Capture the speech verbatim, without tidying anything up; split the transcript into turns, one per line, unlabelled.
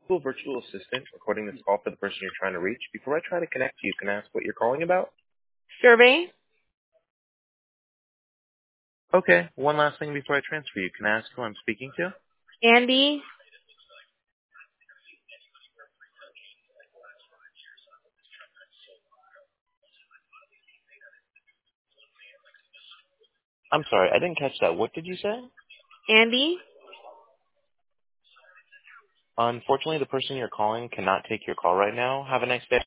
Google virtual assistant recording this call for the person you're trying to reach. Before I try to connect you, can I ask what you're calling about?
Survey.
Okay, one last thing before I transfer you. Can I ask who I'm speaking to?
Andy.
I'm sorry, I didn't catch that. What did you say?
Andy.
Unfortunately, the person you're calling cannot take your call right now. Have a nice day.